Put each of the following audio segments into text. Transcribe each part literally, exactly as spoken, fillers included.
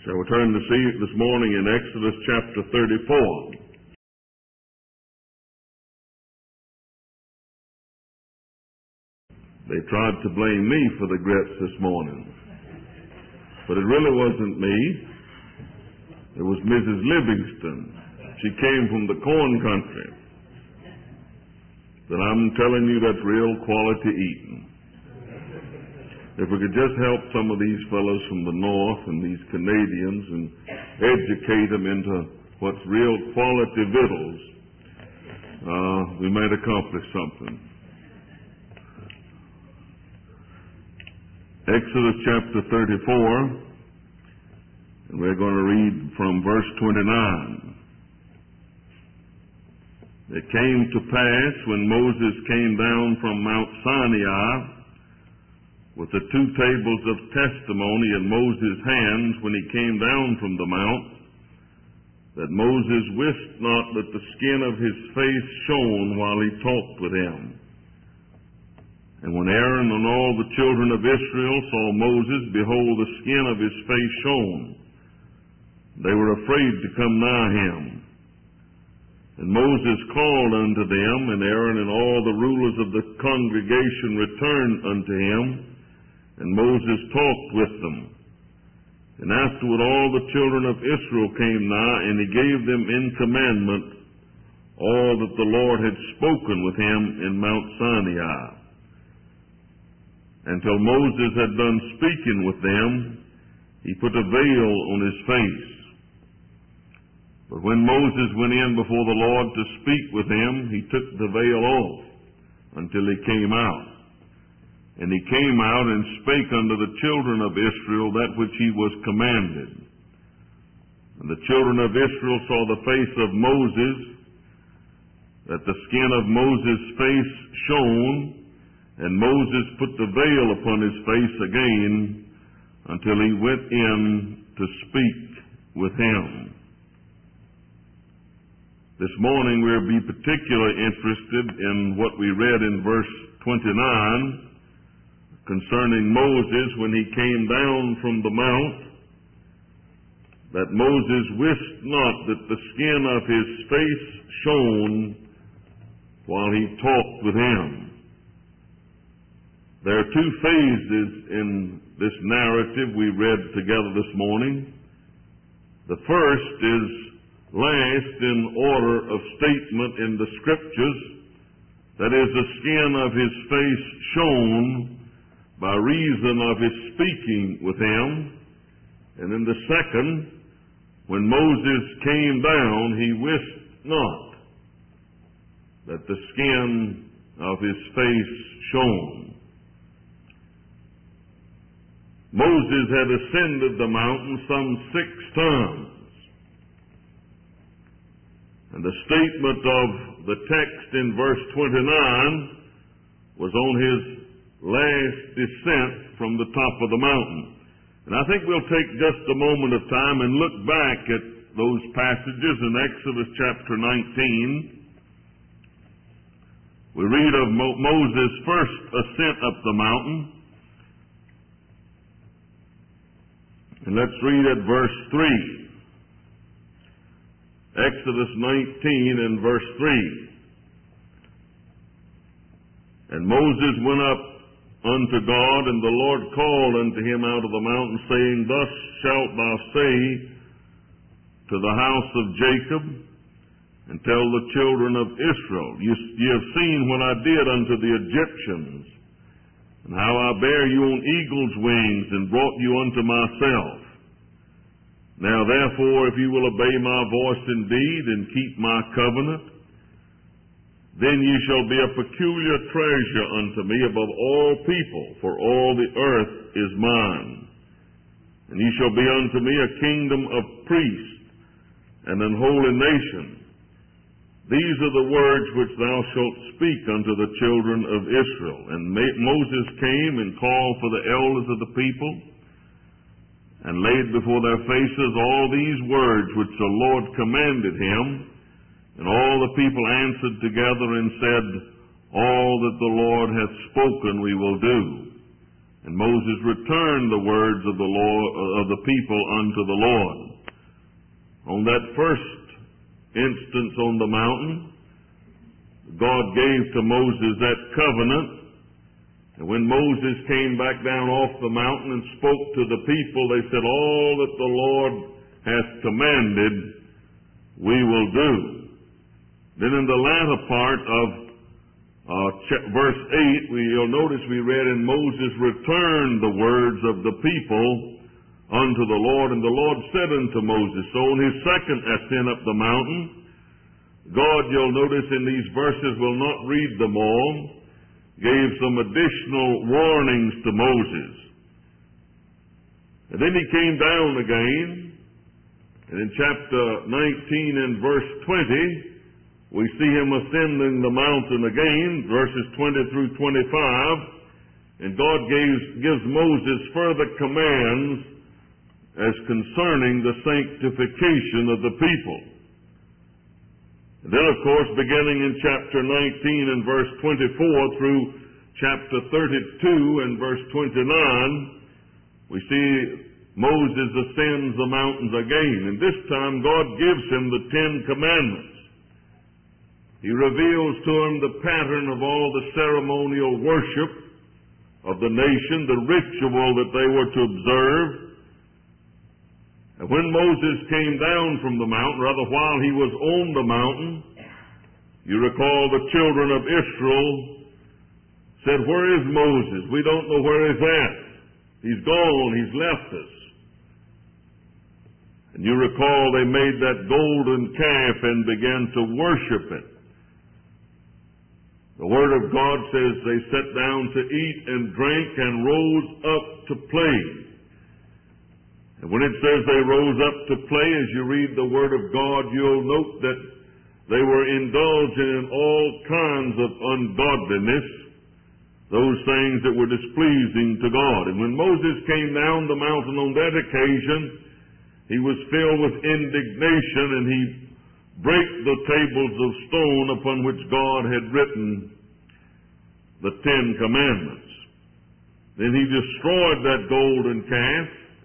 Shall we turn to see this morning in Exodus chapter thirty-four. They tried to blame me for the grits this morning, but it really wasn't me. It was Missus Livingston. She came from the corn country. But I'm telling you, that's real quality eating. If we could just help some of these fellows from the north and these Canadians and educate them into what's real quality victuals, uh, we might accomplish something. Exodus chapter thirty-four, and we're going to read from verse twenty-nine. It came to pass when Moses came down from Mount Sinai with the two tables of testimony in Moses' hands when he came down from the mount, that Moses wist not that the skin of his face shone while he talked with him. And when Aaron and all the children of Israel saw Moses, behold, the skin of his face shone. They were afraid to come nigh him. And Moses called unto them, and Aaron and all the rulers of the congregation returned unto him, and Moses talked with them. And afterward all the children of Israel came nigh, and he gave them in commandment all that the Lord had spoken with him in Mount Sinai. Until Moses had done speaking with them, he put a veil on his face. But when Moses went in before the Lord to speak with him, he took the veil off until he came out. And he came out and spake unto the children of Israel that which he was commanded. And the children of Israel saw the face of Moses, that the skin of Moses' face shone, and Moses put the veil upon his face again until he went in to speak with him. This morning we'll be particularly interested in what we read in verse twenty-nine concerning Moses when he came down from the mount, that Moses wist not that the skin of his face shone while he talked with him. There are two phases in this narrative we read together this morning. The first is last in order of statement in the Scriptures, that is, the skin of his face shone by reason of his speaking with him. And in the second, when Moses came down, he wist not that the skin of his face shone. Moses had ascended the mountain some six times. And the statement of the text in verse twenty-nine was on his last descent from the top of the mountain. And I think we'll take just a moment of time and look back at those passages in Exodus chapter nineteen. We read of Mo- Moses' first ascent up the mountain. And let's read at verse three. Exodus nineteen and verse three. And Moses went up unto God, and the Lord called unto him out of the mountain, saying, Thus shalt thou say to the house of Jacob, and tell the children of Israel, Ye, ye have seen what I did unto the Egyptians, and how I bare you on eagle's wings, and brought you unto myself. Now therefore, if you will obey my voice indeed, and keep my covenant, then ye shall be a peculiar treasure unto me above all people, for all the earth is mine. And ye shall be unto me a kingdom of priests, and an holy nation. These are the words which thou shalt speak unto the children of Israel. And Moses came and called for the elders of the people, and laid before their faces all these words which the Lord commanded him. And all the people answered together and said, All that the Lord hath spoken we will do. And Moses returned the words of the Lord, of the people unto the Lord. On that first instance on the mountain, God gave to Moses that covenant. And when Moses came back down off the mountain and spoke to the people, they said, all that the Lord hath commanded, we will do. Then in the latter part of uh, verse eight, we, you'll notice we read, and Moses returned the words of the people unto the Lord, and the Lord said unto Moses. So on his second ascent up the mountain, God, you'll notice in these verses, will not read them all, gave some additional warnings to Moses. And then he came down again, and in chapter nineteen and verse twenty, we see him ascending the mountain again, verses twenty through twenty-five, and God gives, gives Moses further commands as concerning the sanctification of the people. And then, of course, beginning in chapter nineteen and verse twenty-four through chapter thirty-two and verse twenty-nine, we see Moses ascends the mountains again, and this time God gives him the Ten Commandments. He reveals to him the pattern of all the ceremonial worship of the nation, the ritual that they were to observe. And when Moses came down from the mountain, rather while he was on the mountain, you recall the children of Israel said, where is Moses? We don't know where he's at. He's gone. He's left us. And you recall they made that golden calf and began to worship it. The Word of God says they sat down to eat and drink and rose up to play. And when it says they rose up to play, as you read the Word of God, you'll note that they were indulging in all kinds of ungodliness, those things that were displeasing to God. And when Moses came down the mountain on that occasion, he was filled with indignation, and he brake the tables of stone upon which God had written the Ten Commandments. Then he destroyed that golden calf,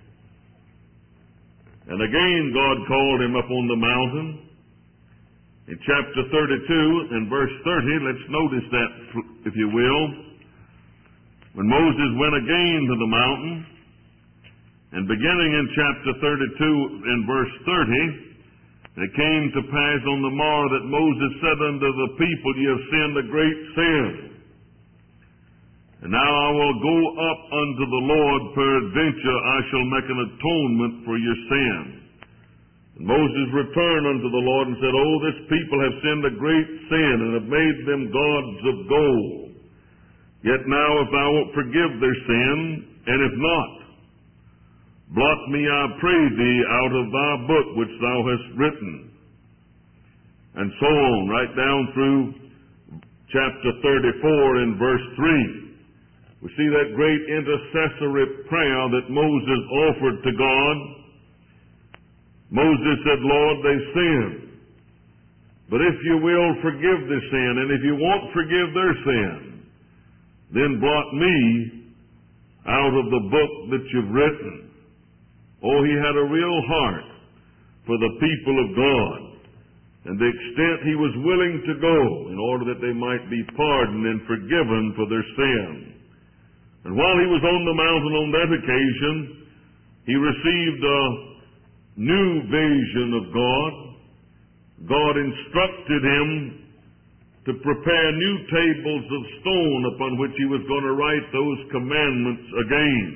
and again God called him up on the mountain. In chapter thirty-two and verse thirty, let's notice that, if you will. When Moses went again to the mountain, and beginning in chapter thirty-two and verse thirty, it came to pass on the morrow that Moses said unto the people, ye have sinned a great sin. And now I will go up unto the Lord, peradventure I shall make an atonement for your sin. And Moses returned unto the Lord and said, oh, this people have sinned a great sin, and have made them gods of gold. Yet now if thou wilt forgive their sin, and if not, blot me, I pray thee, out of thy book which thou hast written. And so on, right down through chapter thirty-four and verse three. We see that great intercessory prayer that Moses offered to God. Moses said, Lord, they sinned. But if you will forgive their sin, and if you won't forgive their sin, then blot me out of the book that you've written. Oh, he had a real heart for the people of God, and the extent he was willing to go in order that they might be pardoned and forgiven for their sin. And while he was on the mountain on that occasion, he received a new vision of God. God instructed him to prepare new tables of stone upon which he was going to write those commandments again.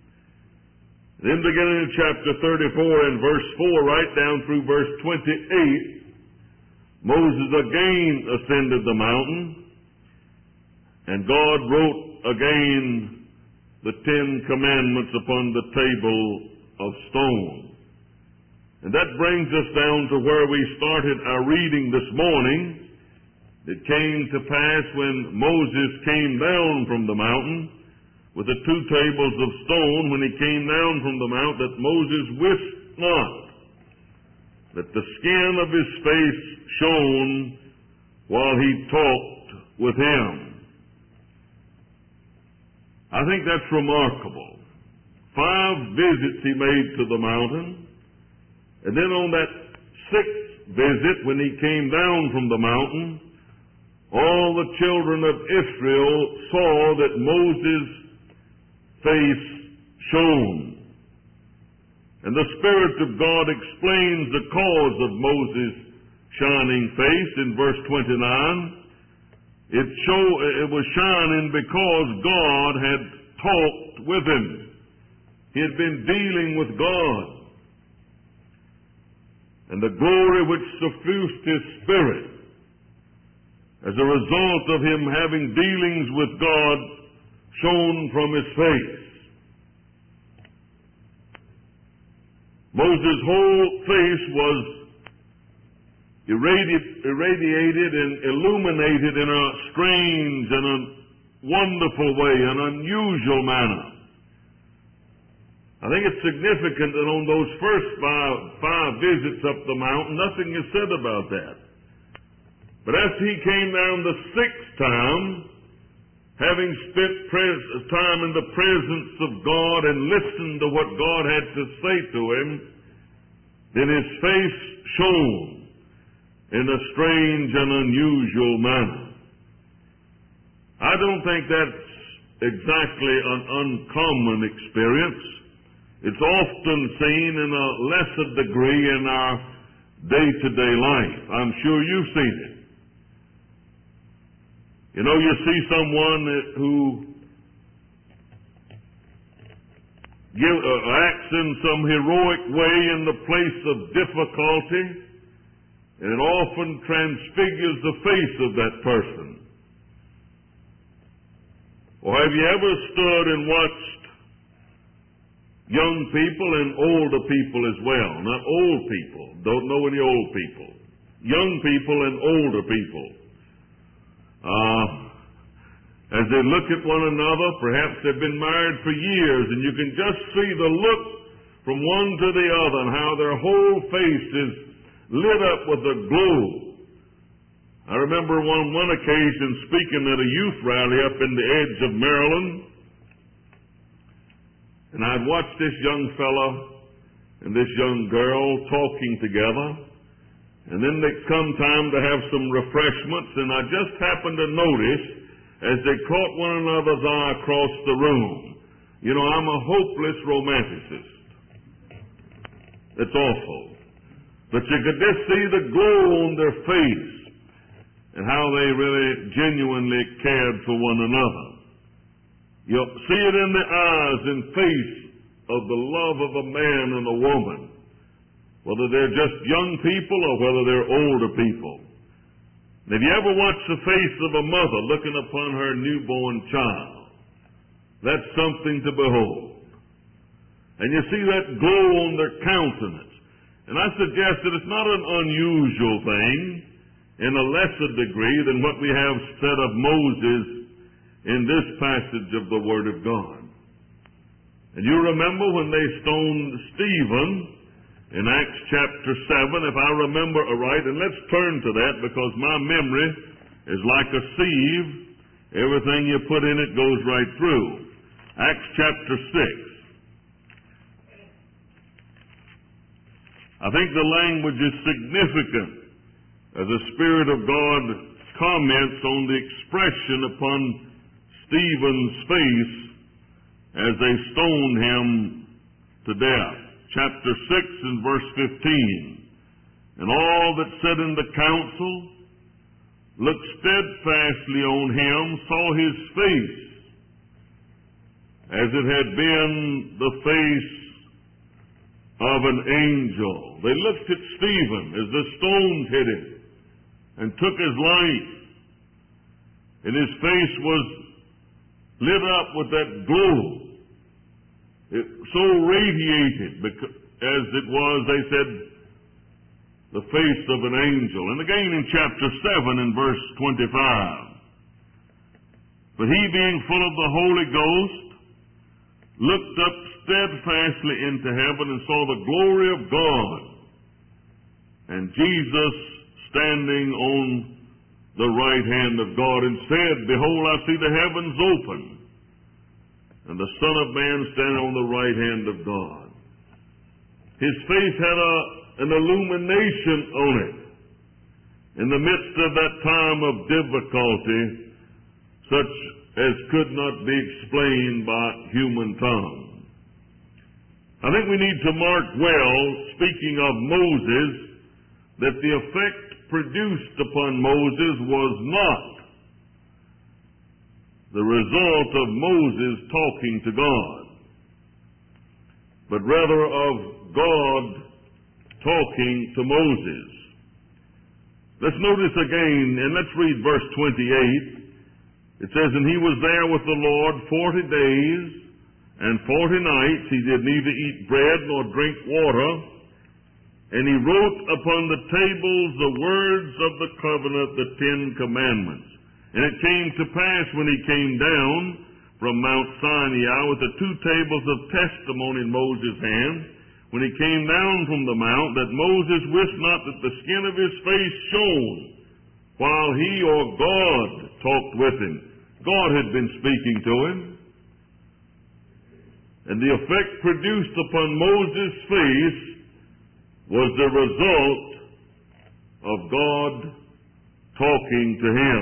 Then beginning in chapter thirty-four and verse four, right down through verse twenty-eight, Moses again ascended the mountain, and God wrote again the Ten Commandments upon the table of stone. And that brings us down to where we started our reading this morning. It came to pass when Moses came down from the mountain with the two tables of stone, when he came down from the mount, that Moses wist not that the skin of his face shone while he talked with him. I think that's remarkable. Five visits he made to the mountain, and then on that sixth visit, when he came down from the mountain, all the children of Israel saw that Moses' face shone. And the Spirit of God explains the cause of Moses' shining face in verse twenty-nine. It, show, it was shining because God had talked with him. He had been dealing with God. And the glory which suffused his spirit, as a result of him having dealings with God, shone from his face. Moses' whole face was irradi- irradiated and illuminated in a strange and a wonderful way, an unusual manner. I think it's significant that on those first five, five visits up the mountain, nothing is said about that. But as he came down the sixth time, having spent pres- time in the presence of God and listened to what God had to say to him, then his face shone in a strange and unusual manner. I don't think that's exactly an uncommon experience. It's often seen in a lesser degree in our day-to-day life. I'm sure you've seen it. You know, you see someone who give, uh, acts in some heroic way in the place of difficulty, and it often transfigures the face of that person. Or have you ever stood and watched young people and older people as well? Not old people. Don't know any old people. Young people and older people. Uh, as they look at one another, perhaps they've been married for years, and you can just see the look from one to the other and how their whole face is lit up with a glow. I remember on one occasion speaking at a youth rally up in the edge of Maryland, and I'd watched this young fella and this young girl talking together, and then they come time to have some refreshments, and I just happened to notice as they caught one another's eye across the room. You know, I'm a hopeless romanticist. It's awful. But you could just see the glow on their face and how they really genuinely cared for one another. You'll see it in the eyes and face of the love of a man and a woman, whether they're just young people or whether they're older people. And have you ever watched the face of a mother looking upon her newborn child? That's something to behold. And you see that glow on their countenance. And I suggest that it's not an unusual thing in a lesser degree than what we have said of Moses in this passage of the Word of God. And you remember when they stoned Stephen in Acts chapter seven, if I remember aright, and let's turn to that because my memory is like a sieve. Everything you put in it goes right through. Acts chapter six. I think the language is significant as the Spirit of God comments on the expression upon Stephen's face as they stoned him to death. Chapter six and verse fifteen. And all that sat in the council looked steadfastly on him, saw his face, as it had been the face of an angel. They looked at Stephen as the stones hit him and took his life. And his face was lit up with that glow. It so radiated because, as it was, they said, the face of an angel. And again in chapter seven and verse twenty-five. But he, being full of the Holy Ghost, looked up steadfastly into heaven and saw the glory of God, and Jesus standing on the right hand of God, and said, Behold, I see the heavens open, and the Son of Man standing on the right hand of God. His face had a, an illumination on it. In the midst of that time of difficulty, such as could not be explained by human tongue. I think we need to mark well, speaking of Moses, that the effect produced upon Moses was not the result of Moses talking to God, but rather of God talking to Moses. Let's notice again, and let's read verse twenty-eight. It says, "And he was there with the Lord forty days and forty nights. He did neither eat bread nor drink water. And he wrote upon the tables the words of the covenant, the Ten Commandments. And it came to pass when he came down from Mount Sinai with the two tables of testimony in Moses' hand, when he came down from the mount, that Moses wist not that the skin of his face shone, while he or God talked with him." God had been speaking to him. And the effect produced upon Moses' face was the result of God talking to him.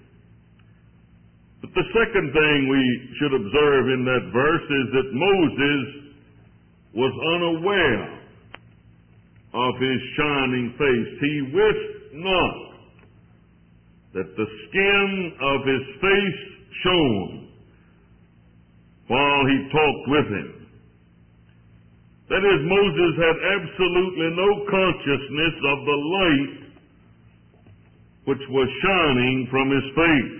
But the second thing we should observe in that verse is that Moses was unaware of his shining face. He wist not that the skin of his face shone while he talked with him. That is, Moses had absolutely no consciousness of the light which was shining from his face.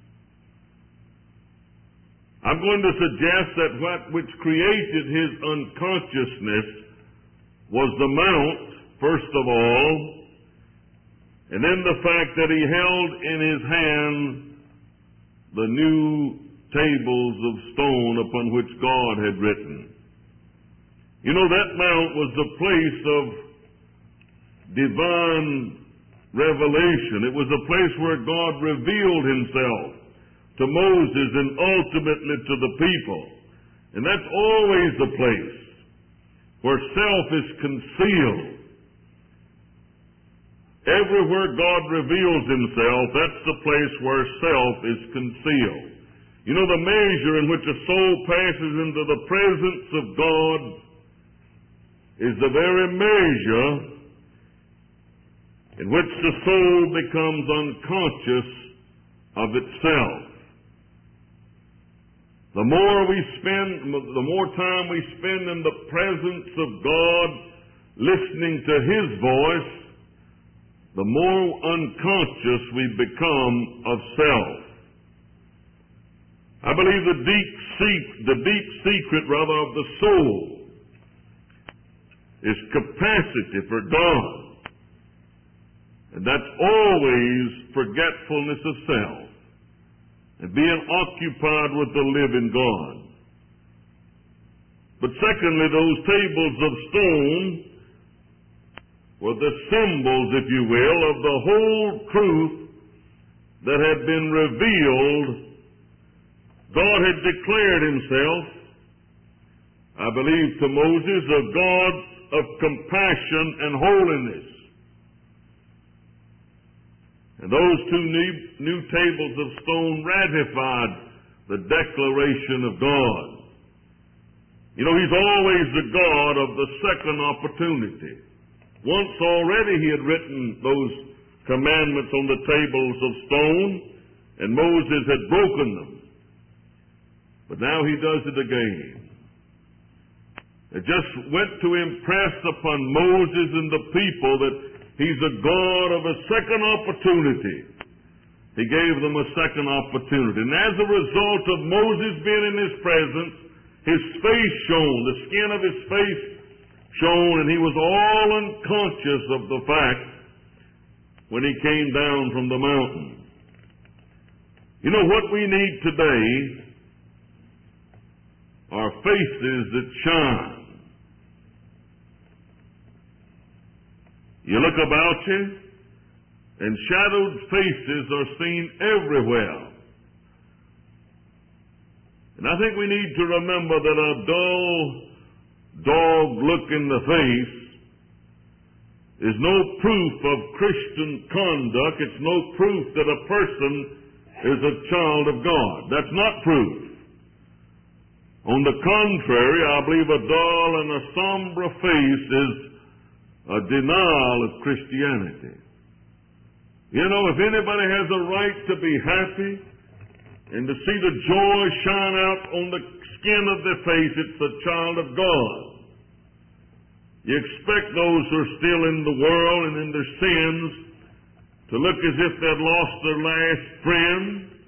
I'm going to suggest that what which created his unconsciousness was the mount, first of all, and then the fact that he held in his hand the new tables of stone upon which God had written. You know, that mount was the place of divine revelation. It was a place where God revealed himself to Moses and ultimately to the people. And that's always the place where self is concealed. Everywhere God reveals himself, that's the place where self is concealed. You know, the measure in which a soul passes into the presence of God is the very measure in which the soul becomes unconscious of itself. The more we spend, the more time we spend in the presence of God, listening to his voice, the more unconscious we become of self. I believe the deep se- the deep secret, rather, of the soul is capacity for God. And that's always forgetfulness of self and being occupied with the living God. But secondly, those tables of stone were the symbols, if you will, of the whole truth that had been revealed. God had declared himself, I believe, to Moses, a God of compassion and holiness. And those two new, new tables of stone ratified the declaration of God. You know, he's always the God of the second opportunity. Once already he had written those commandments on the tables of stone, and Moses had broken them. But now he does it again. It just went to impress upon Moses and the people that he's a God of a second opportunity. He gave them a second opportunity. And as a result of Moses being in his presence, his face shone, the skin of his face shone, and he was all unconscious of the fact when he came down from the mountain. You know what we need today are faces that shine. You look about you, and shadowed faces are seen everywhere. And I think we need to remember that a dull dog look in the face is no proof of Christian conduct. It's no proof that a person is a child of God. That's not proof. On the contrary, I believe a dull and a somber face is a denial of Christianity. You know, if anybody has a right to be happy and to see the joy shine out on the skin of their face, it's a child of God. You expect those who are still in the world and in their sins to look as if they'd lost their last friend.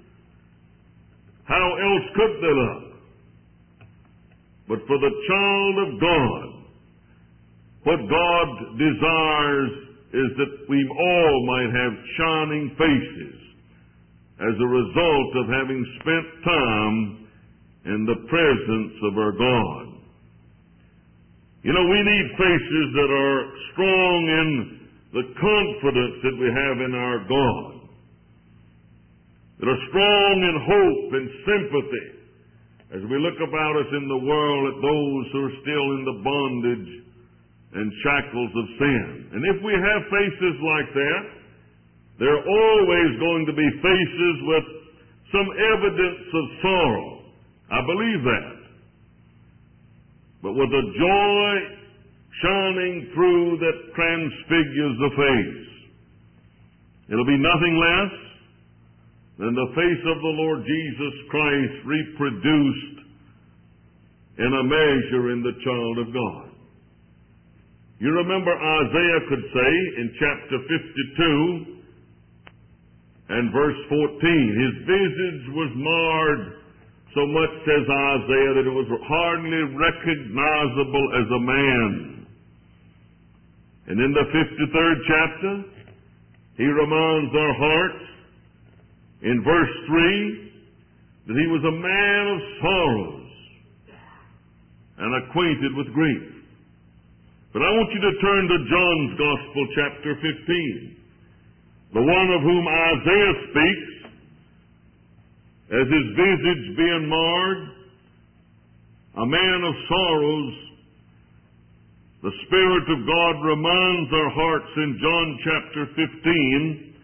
How else could they look? But for the child of God, what God desires is that we all might have shining faces as a result of having spent time in the presence of our God. You know, we need faces that are strong in the confidence that we have in our God, that are strong in hope and sympathy as we look about us in the world at those who are still in the bondage and shackles of sin. And if we have faces like that, there are always going to be faces with some evidence of sorrow. I believe that. But with a joy shining through that transfigures the face. It'll be nothing less than the face of the Lord Jesus Christ reproduced in a measure in the child of God. You remember Isaiah could say in chapter fifty-two and verse fourteen, his visage was marred so much, says Isaiah, that it was hardly recognizable as a man. And in the fifty-third chapter, he reminds our hearts in verse three that he was a man of sorrows and acquainted with grief. But I want you to turn to John's Gospel, chapter fifteen, the one of whom Isaiah speaks as his visage being marred, a man of sorrows. The Spirit of God reminds our hearts in John chapter fifteen,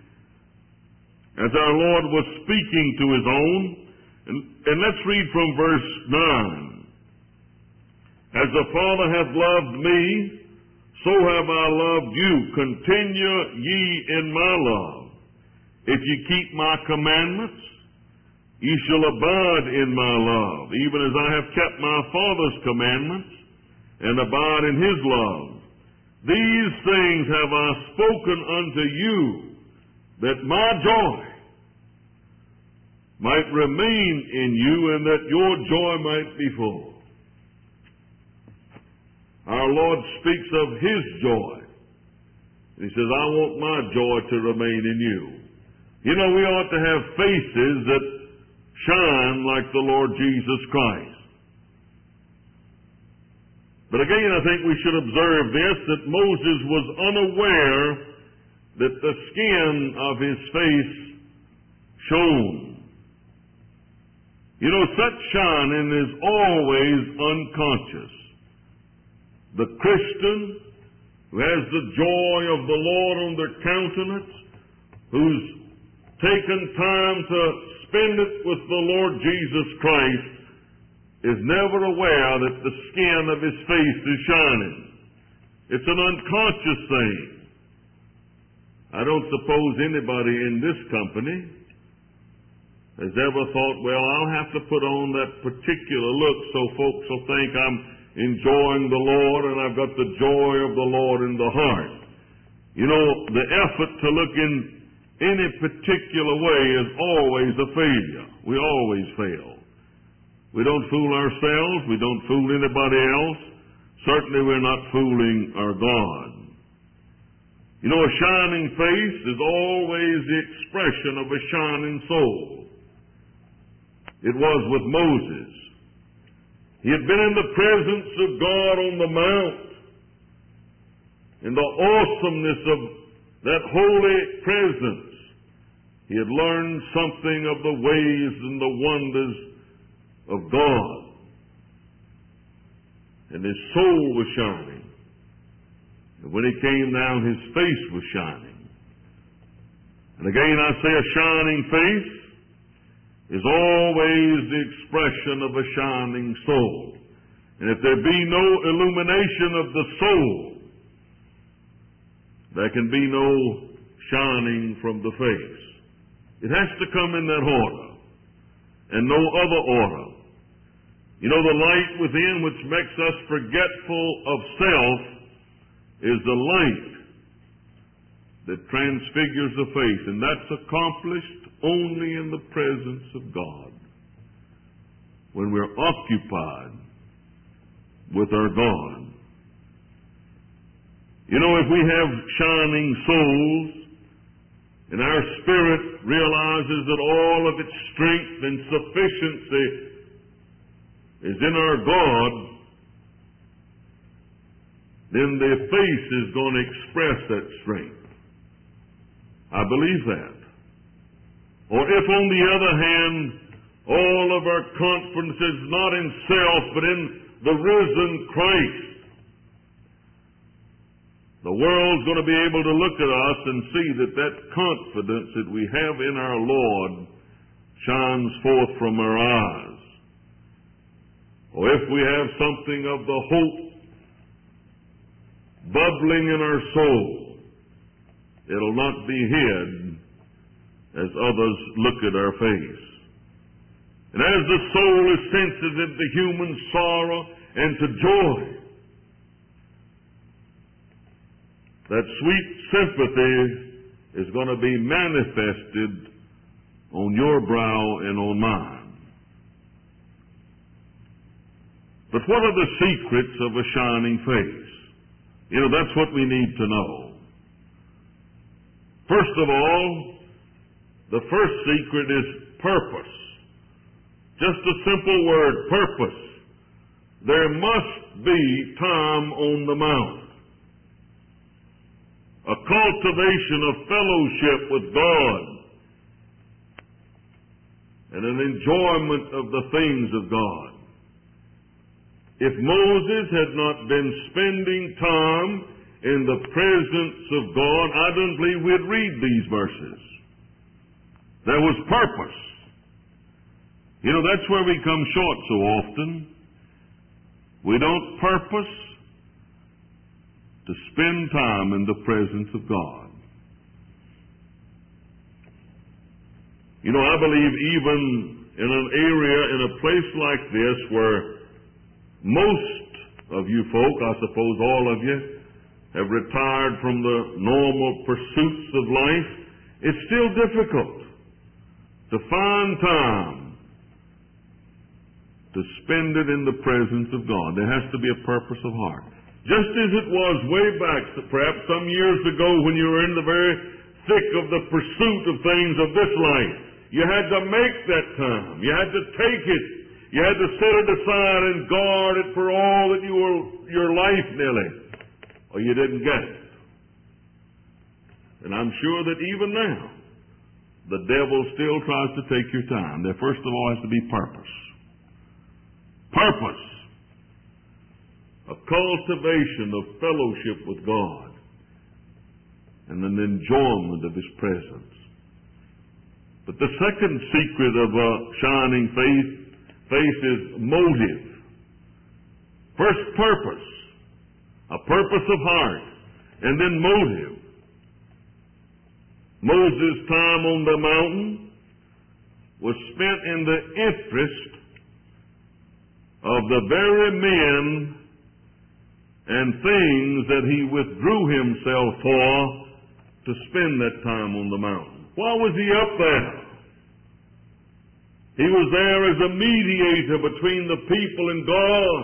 as our Lord was speaking to his own. And, and let's read from verse nine. As the Father hath loved me, so have I loved you. Continue ye in my love. If ye keep my commandments, ye shall abide in my love, even as I have kept my Father's commandments, and abide in his love. These things have I spoken unto you, that my joy might remain in you, and that your joy might be full. Our Lord speaks of his joy. He says, I want my joy to remain in you. You know, we ought to have faces that shine like the Lord Jesus Christ. But again, I think we should observe this, that Moses was unaware that the skin of his face shone. You know, such shining is always unconscious. The Christian who has the joy of the Lord on their countenance, who's taken time to spend it with the Lord Jesus Christ, is never aware that the skin of his face is shining. It's an unconscious thing. I don't suppose anybody in this company has ever thought, well, I'll have to put on that particular look so folks will think I'm enjoying the Lord and I've got the joy of the Lord in the heart. You know, the effort to look in any particular way is always a failure. We always fail. We don't fool ourselves. We don't fool anybody else. Certainly we're not fooling our God. You know, a shining face is always the expression of a shining soul. It was with Moses. He had been in the presence of God on the mount. In the awesomeness of that holy presence, he had learned something of the ways and the wonders of God. And his soul was shining. And when he came down, his face was shining. And again I say, a shining face is always the expression of a shining soul. And if there be no illumination of the soul, there can be no shining from the face. It has to come in that order, and no other order. You know, the light within which makes us forgetful of self is the light that transfigures the face, and that's accomplished only in the presence of God. When we're occupied with our God. You know, if we have shining souls, and our spirit realizes that all of its strength and sufficiency is in our God, then their face is going to express that strength. I believe that. Or if, on the other hand, all of our confidence is not in self, but in the risen Christ, the world's going to be able to look at us and see that that confidence that we have in our Lord shines forth from our eyes. Or if we have something of the hope bubbling in our soul, it'll not be hid as others look at our face. And as the soul is sensitive to human sorrow and to joy, that sweet sympathy is going to be manifested on your brow and on mine. But what are the secrets of a shining face? You know, that's what we need to know. First of all, the first secret is purpose. Just a simple word, purpose. There must be time on the mount. A cultivation of fellowship with God and an enjoyment of the things of God. If Moses had not been spending time in the presence of God, I don't believe we'd read these verses. There was purpose. You know, that's where we come short so often. We don't purpose to spend time in the presence of God. You know, I believe even in an area, in a place like this, where most of you folk, I suppose all of you, have retired from the normal pursuits of life, it's still difficult to find time to spend it in the presence of God. There has to be a purpose of heart. Just as it was way back, perhaps some years ago, when you were in the very thick of the pursuit of things of this life, you had to make that time. You had to take it. You had to set it aside and guard it for all that you were, your life nearly, or you didn't get it. And I'm sure that even now, the devil still tries to take your time. There first of all has to be purpose. Purpose. A cultivation of fellowship with God and an enjoyment of His presence. But the second secret of a shining faith, faith is motive. First, purpose. A purpose of heart. And then motive. Moses' time on the mountain was spent in the interest of the very men and things that he withdrew himself for to spend that time on the mountain. Why was he up there? He was there as a mediator between the people and God.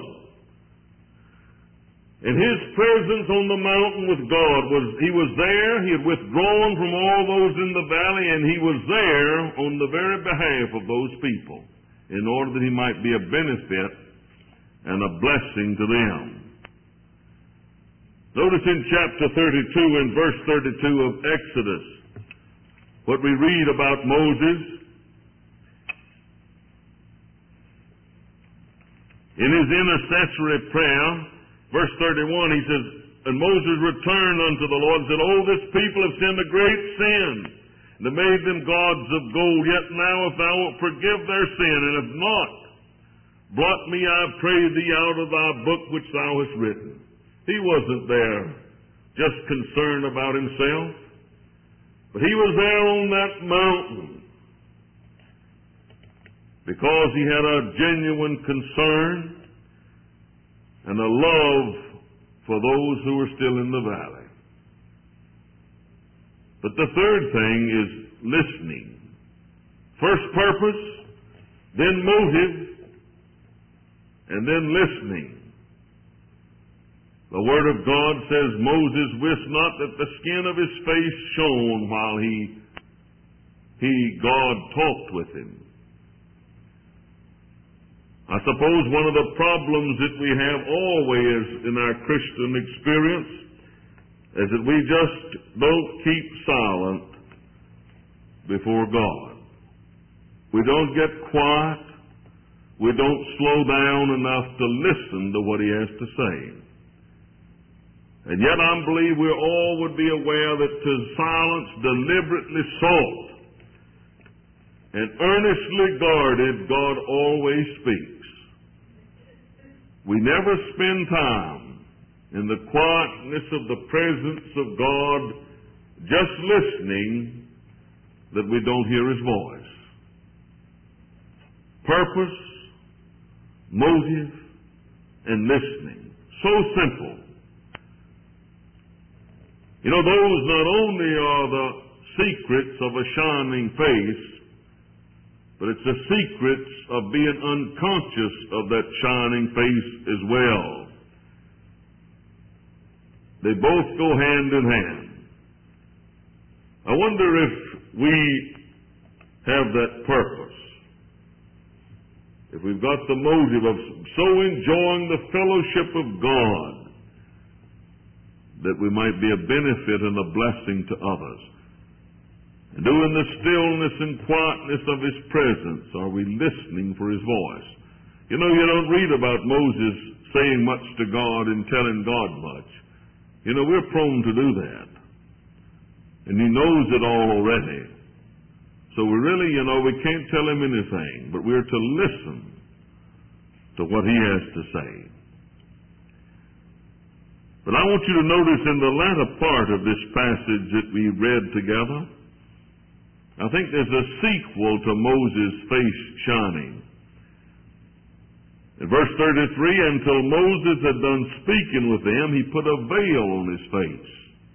And his presence on the mountain with God was, he was there, he had withdrawn from all those in the valley, and he was there on the very behalf of those people in order that he might be a benefit and a blessing to them. Notice in chapter thirty-two and verse thirty-two of Exodus, what we read about Moses. In his intercessory prayer, verse thirty-one, he says, and Moses returned unto the Lord and said, Oh, this people have sinned a great sin, and have made them gods of gold. Yet now if thou wilt forgive their sin, and if not, blot me, I pray thee, out of thy book which thou hast written. He wasn't there just concerned about himself, but he was there on that mountain because he had a genuine concern and a love for those who were still in the valley. But the third thing is listening. First purpose, then motive, and then listening. The Word of God says, Moses wist not that the skin of his face shone while he, he, God, talked with him. I suppose one of the problems that we have always in our Christian experience is that we just don't keep silent before God. We don't get quiet. We don't slow down enough to listen to what He has to say. And yet I believe we all would be aware that to silence deliberately sought and earnestly guarded, God always speaks. We never spend time in the quietness of the presence of God just listening that we don't hear His voice. Purpose, motive, and listening. So simple. You know, those not only are the secrets of a shining face, but it's the secrets of being unconscious of that shining face as well. They both go hand in hand. I wonder if we have that purpose. If we've got the motive of so enjoying the fellowship of God that we might be a benefit and a blessing to others. And doing the stillness and quietness of His presence, are we listening for His voice? You know, you don't read about Moses saying much to God and telling God much. You know, we're prone to do that. And He knows it all already. So we really, you know, we can't tell Him anything, but we're to listen to what He has to say. But I want you to notice in the latter part of this passage that we read together, I think there's a sequel to Moses' face shining. In verse thirty-three, until Moses had done speaking with them, he put a veil on his face.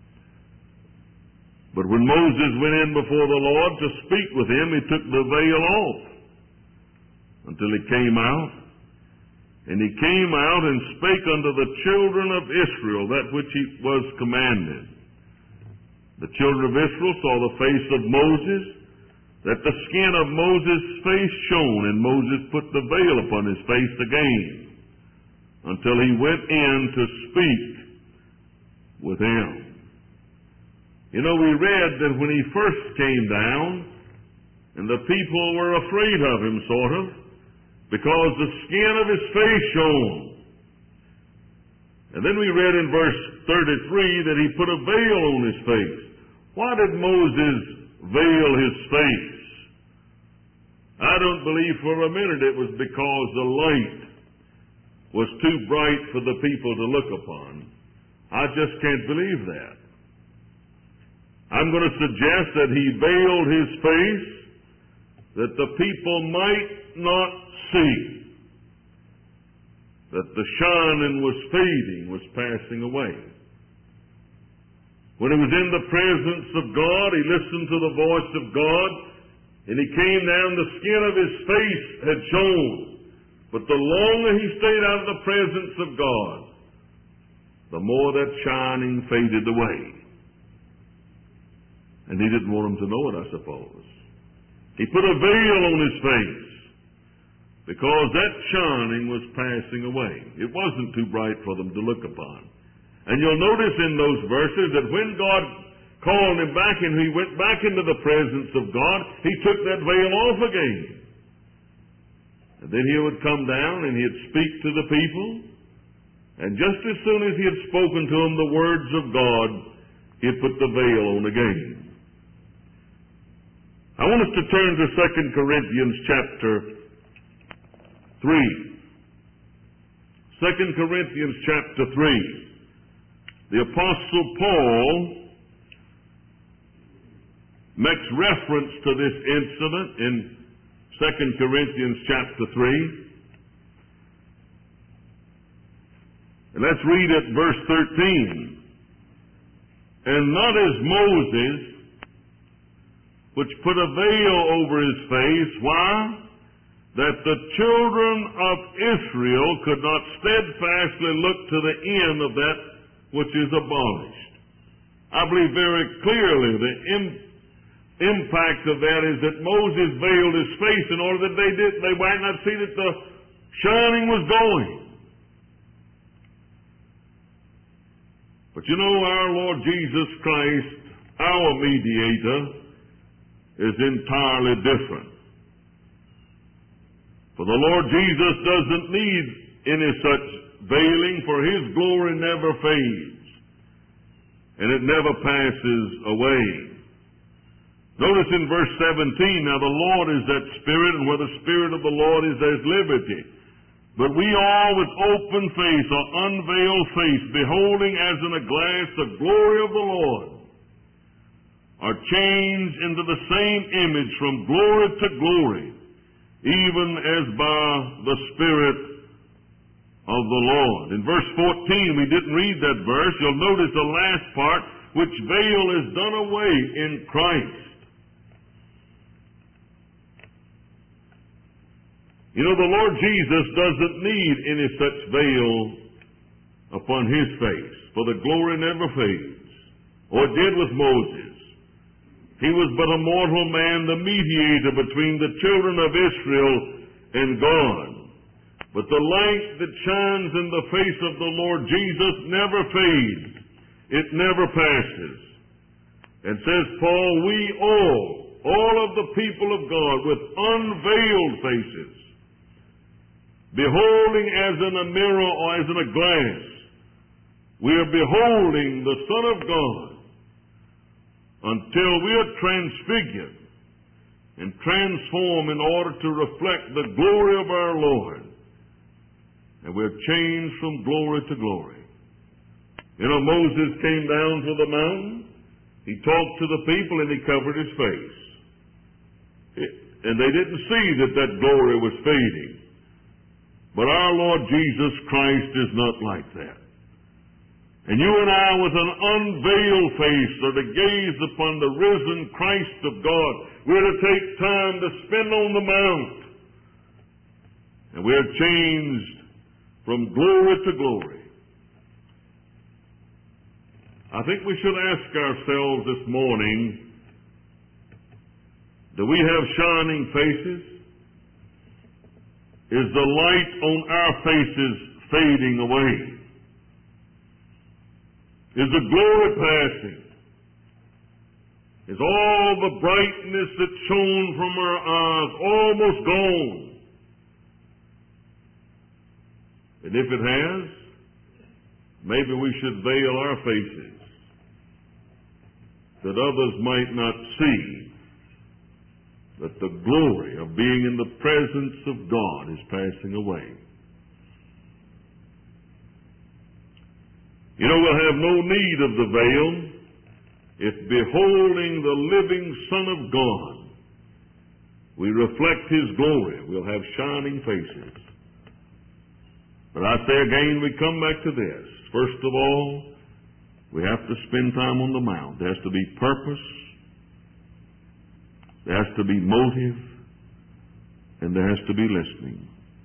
But when Moses went in before the Lord to speak with him, he took the veil off until he came out. And he came out and spake unto the children of Israel that which he was commanded. The children of Israel saw the face of Moses, that the skin of Moses' face shone, and Moses put the veil upon his face again, until he went in to speak with him. You know, we read that when he first came down, and the people were afraid of him, sort of, because the skin of his face shone. And then we read in verse thirty-three that he put a veil on his face. Why did Moses veil his face? I don't believe for a minute it was because the light was too bright for the people to look upon. I just can't believe that. I'm going to suggest that he veiled his face that the people might not see that the shining was fading, was passing away. When he was in the presence of God, he listened to the voice of God, and he came down, the skin of his face had shone. But the longer he stayed out of the presence of God, the more that shining faded away. And he didn't want them to know it, I suppose. He put a veil on his face because that shining was passing away. It wasn't too bright for them to look upon. And you'll notice in those verses that when God called him back and he went back into the presence of God, he took that veil off again. And then he would come down and he'd speak to the people. And just as soon as he had spoken to them the words of God, he'd put the veil on again. I want us to turn to Second Corinthians chapter three. Second Corinthians chapter three. The Apostle Paul makes reference to this incident in Second Corinthians chapter three. And let's read at verse thirteen. And not as Moses, which put a veil over his face. Why? That the children of Israel could not steadfastly look to the end of that which is abolished. I believe very clearly the im- impact of that is that Moses veiled his face in order that they did they might not see that the shining was going. But you know, our Lord Jesus Christ, our mediator, is entirely different. For the Lord Jesus doesn't need any such veiling, for his glory never fades, and it never passes away. Notice in verse seventeen, now the Lord is that Spirit, and where the Spirit of the Lord is, there's liberty. But we all with open face or unveiled face, beholding as in a glass the glory of the Lord, are changed into the same image from glory to glory, even as by the Spirit of the Lord. In verse fourteen, we didn't read that verse. You'll notice the last part, which veil is done away in Christ. You know, the Lord Jesus doesn't need any such veil upon his face, for the glory never fades, or it did with Moses. He was but a mortal man, the mediator between the children of Israel and God. But the light that shines in the face of the Lord Jesus never fades. It never passes. And says Paul, we all, all of the people of God with unveiled faces, beholding as in a mirror or as in a glass, we are beholding the Son of God until we are transfigured and transformed in order to reflect the glory of our Lord. And we're changed from glory to glory. You know, Moses came down from the mountain. He talked to the people and he covered his face. It, and they didn't see that that glory was fading. But our Lord Jesus Christ is not like that. And you and I, with an unveiled face, are to gaze upon the risen Christ of God. We're to take time to spend on the mount. And we're changed from glory to glory. I think we should ask ourselves this morning, do we have shining faces? Is the light on our faces fading away? Is the glory passing? Is all the brightness that shone from our eyes almost gone? And if it has, maybe we should veil our faces that others might not see that the glory of being in the presence of God is passing away. You know, we'll have no need of the veil if, beholding the living Son of God, we reflect his glory. We'll have shining faces. But I say again, we come back to this. First of all, we have to spend time on the mount. There has to be purpose. There has to be motive, and there has to be listening.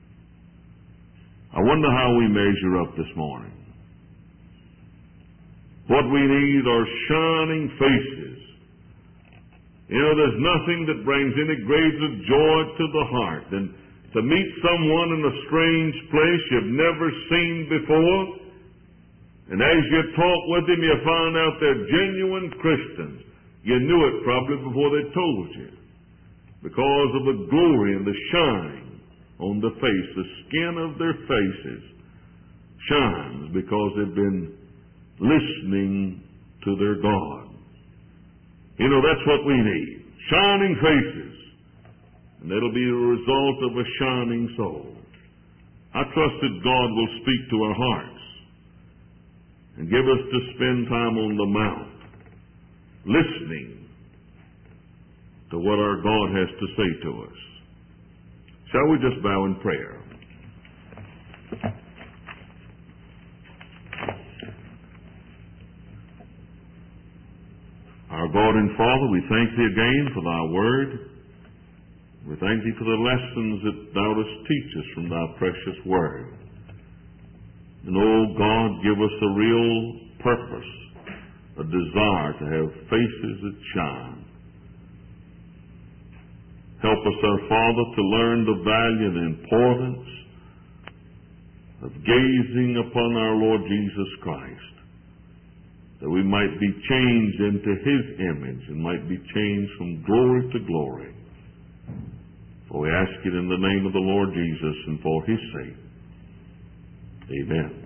I wonder how we measure up this morning. What we need are shining faces. You know, there's nothing that brings any greater joy to the heart than to meet someone in a strange place you've never seen before, and as you talk with them, you find out they're genuine Christians. You knew it probably before they told you, because of the glory and the shine on the face. The skin of their faces shines because they've been listening to their God. You know, that's what we need. Shining faces. And that'll be the result of a shining soul. I trust that God will speak to our hearts and give us to spend time on the mount, listening to what our God has to say to us. Shall we just bow in prayer? Our God and Father, we thank Thee again for Thy Word. We thank Thee for the lessons that Thou dost teach us from Thy precious Word. And, oh God, give us a real purpose, a desire to have faces that shine. Help us, our Father, to learn the value and importance of gazing upon our Lord Jesus Christ, that we might be changed into His image and might be changed from glory to glory. For we ask it in the name of the Lord Jesus and for His sake. Amen.